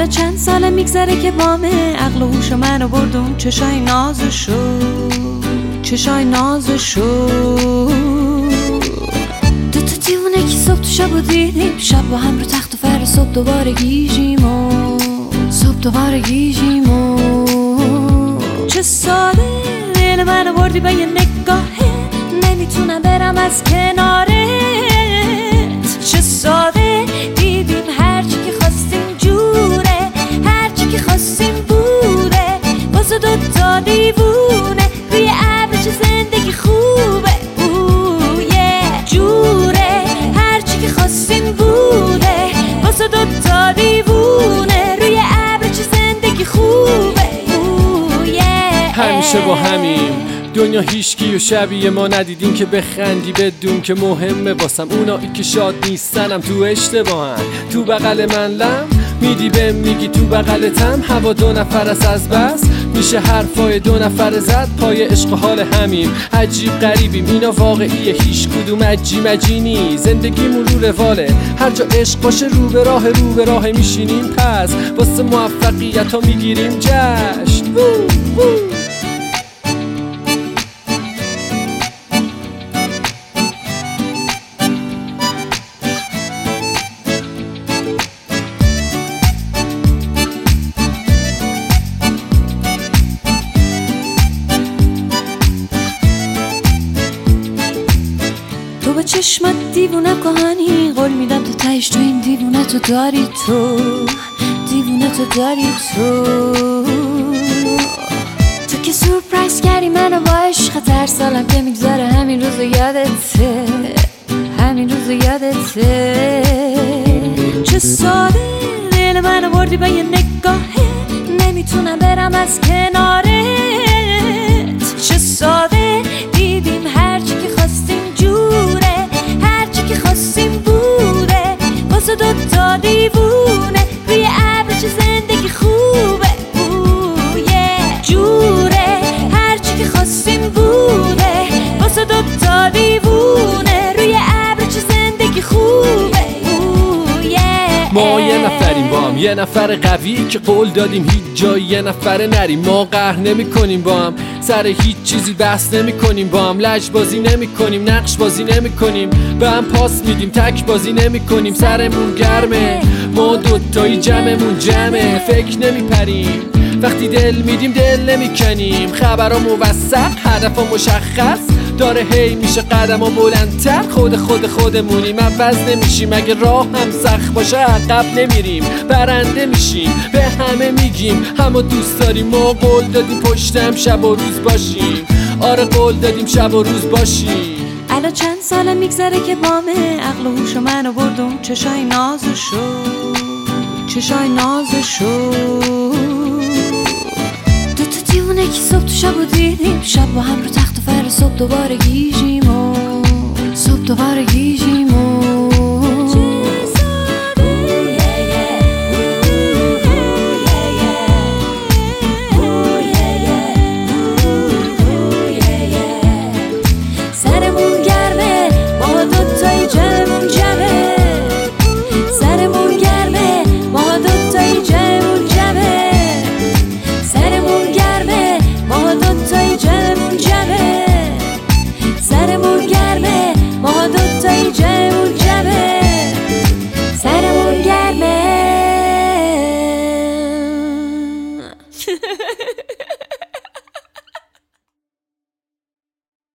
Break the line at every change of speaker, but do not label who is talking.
الان چند ساله میگذره که بامه عقل و هوش منو بردون چشای نازشو دوتا دیوونه که صبح تو شب و دیدیم شب با هم رو تخت و فر صبح دوباره گیجیم و چه ساده دل منو بردی با یه نگاهه نمیتونم برم از کنارت چه ساده دیدیم هرچی که خواستیم جوره هرچی که خواستیم بوده واسه دوتا دیوونه روی ابر چه زندگی خوبه جوره هرچی که خواستیم بوده واسه دوتا دیوونه روی ابر چه زندگی خوبه
همیشه با همیم دنیا هیچکی و شبیه ما ندیدین که بخندی بدون که مهمه واسم اونایی که شاد نیستنم تو اشتباهن تو بغل من لم میدی بهم میگی تو بغلتم هوا دو نفر است از بس میشه حرفای دو نفر زد پای عشق و حال همیم عجیب غریبیم اینا واقعیه هیچ کدوم عجی نی زندگیمون رو رواله هر جا عشق باشه رو به راه میشینیم پس واسه موفقیت ها میگیریم جشن
تو به چشمت دیوونه کهانی قول میدم تو تهش تو این دیوونه تو داری تو تو که سورپرایز کردی منو با عشق هر سالم که میگذره همین روز یادته چه ساده دل منو بردی با یه نگاهه نمیتونم برم از کنارت چه ساده دیدیم هرچی که خواستیم جوره هرچی که خواستیم بوده واسه دوتا دیوونه روی ابر چه زندگی خوبه جوره هرچی که خواستیم بوده واسه دوتا دیوونه روی ابر چه زندگی خوبه
ما یه نفریم با هم یه نفر قوی که قول دادیم هیچ جایی یه نفر نریم ما قهر نمی کنیم با هم سر هیچ چیزی بحث نمی کنیم با هم لج بازی نمی کنیم نقش بازی نمی کنیم به هم پاس میدیم تک بازی نمی کنیم سرمون گرمه ما دوتایی جمعمون جمعه فکر نمی پریم وقتی دل میدیم دل نمی کنیم خبرها موثق هدفها مشخص داره هی میشه قدم ها بلندتر خودمونیم عوض نمیشیم اگه راه هم سخت باشه عقب نمیریم برنده میشیم به همه میگیم همه دوست داریم ما قول دادیم پشتم شب و روز باشیم آره قول دادیم شب و روز باشیم
الان چند ساله میگذره که بامه عقل و هوش منو بردون چشای نازشو دوتا دیوونه که صبح تو شب و دیدیم شب با هم رو تخت و فر صبح دوباره گیجیم